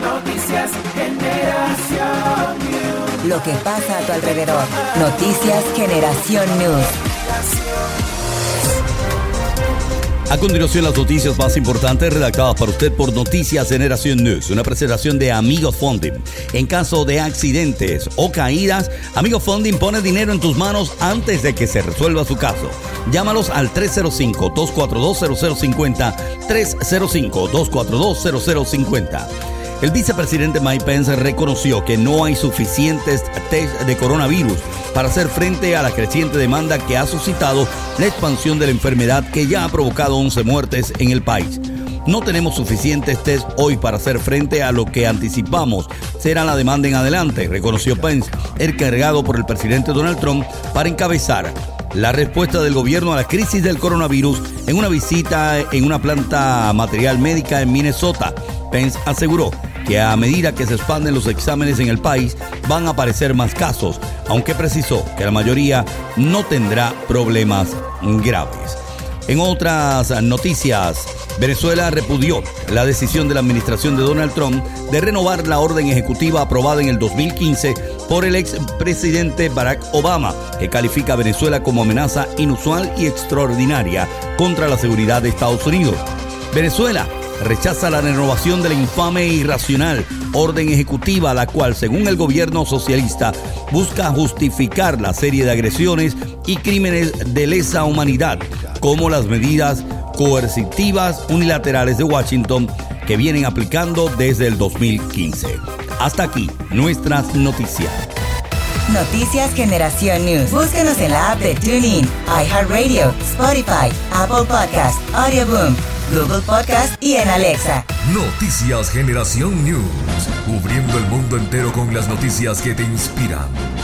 Noticias Generación News. Lo que pasa a tu alrededor. Noticias Generación News. A continuación, las noticias más importantes redactadas para usted por Noticias Generación News. Una presentación de Amigos Funding. En caso de accidentes o caídas, Amigos Funding pone dinero en tus manos antes de que se resuelva su caso. Llámalos al 305-242-0050, 305-242-0050. El vicepresidente Mike Pence reconoció que no hay suficientes test de coronavirus para hacer frente a la creciente demanda que ha suscitado la expansión de la enfermedad, que ya ha provocado 11 muertes en el país. No tenemos suficientes test hoy para hacer frente a lo que anticipamos será la demanda en adelante, reconoció Pence, encargado por el presidente Donald Trump para encabezar la respuesta del gobierno a la crisis del coronavirus en una visita en una planta material médica en Minnesota. Pence aseguró que a medida que se expanden los exámenes en el país van a aparecer más casos, aunque precisó que la mayoría no tendrá problemas graves. En otras noticias, Venezuela repudió la decisión de la administración de Donald Trump de renovar la orden ejecutiva aprobada en el 2015 por el expresidente Barack Obama, que califica a Venezuela como amenaza inusual y extraordinaria contra la seguridad de Estados Unidos. Venezuela rechaza la renovación de la infame e irracional orden ejecutiva, la cual, según el gobierno socialista, busca justificar la serie de agresiones y crímenes de lesa humanidad, como las medidas coercitivas unilaterales de Washington que vienen aplicando desde el 2015. Hasta aquí nuestras noticias. Noticias Generación News. Búscanos en la app de TuneIn, iHeartRadio, Spotify, Apple Podcast, Audioboom, Google Podcast y en Alexa. Noticias Generación News. Cubriendo el mundo entero con las noticias que te inspiran.